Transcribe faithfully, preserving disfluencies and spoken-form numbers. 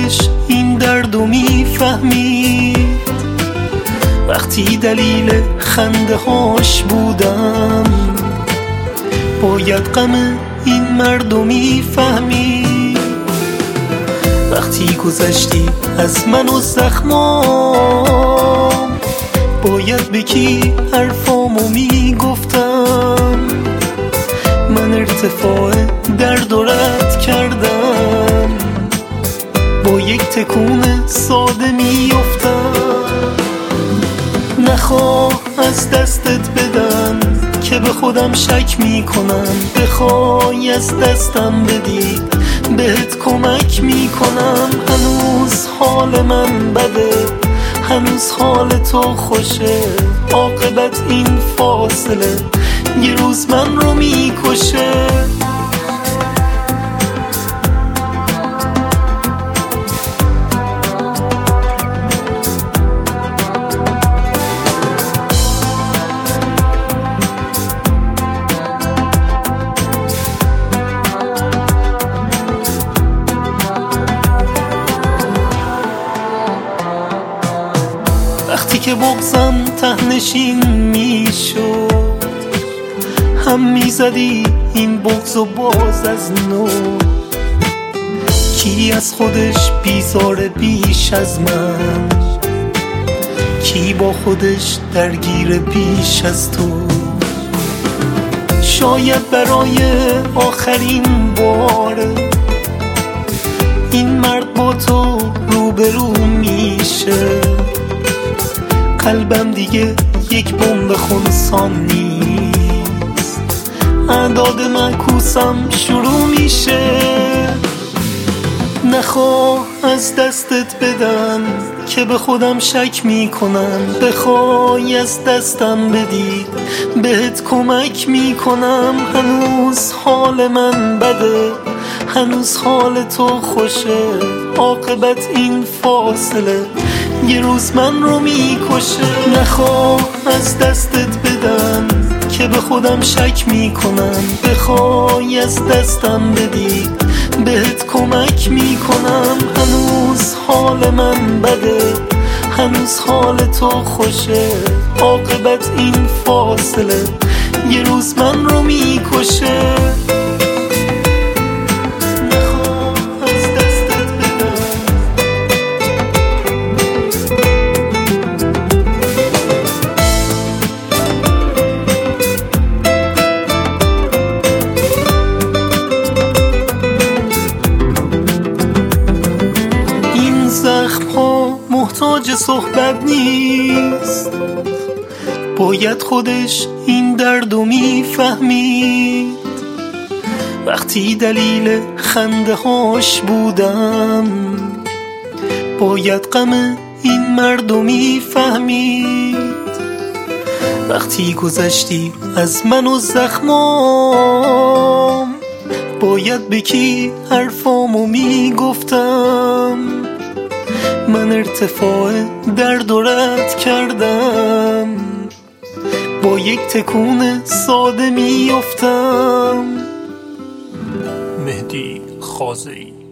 خودش این دردو میفهمید، وقتی دلیل خنده هاش بودم باید غم این مردو میفهمید. وقتی گذشتی از من و زخمام باید به کی حرفامو میگفتم. من ارتفاع درد و رد کردم، با یک تکون ساده میافتم. نخواه از دستت بدم که به خودم شک میکنم، بخوای از دستم بدی بهت کمک میکنم. هنوز حال من بده، هنوز حال تو خوشه، عاقبت این فاصله یه روز من رو میکشه. وقتی که بغضم تهنشین میشد هم میزدی این بغض و باز از نو. کی از خودش بیزاره بیش از من، کی با خودش درگیر بیش از تو. شاید برای آخرین باره این مرد با تو روبرو میشه. قلبم دیگه یک بمب خونسان نیست، اعداد معکوسم شروع میشه. نخواه از دستت بدم که به خودم شک میکنم، بخوای از دستم بدی بهت کمک میکنم. هنوز حال من بده، هنوز حال تو خوشه، عاقبت این فاصله یه روز من رو میکشه. نخواه از دستت بدم که به خودم شک میکنم، بخوای از دستم بدی بهت کمک میکنم. هنوز حال من بده، هنوز حال تو خوشه، عاقبت این فاصله یه روز من رو میکشه. زخم ها محتاج صحبت نیست، باید خودش این دردو میفهمید. وقتی دلیل خنده هاش بودم باید غم این مردو میفهمید. وقتی گذشتی از من و زخمام باید به کی حرفامو میگفتم. من ارتفاع درد و رد کردم، با یک تکون ساده میافتم. مهدی خازه‌ای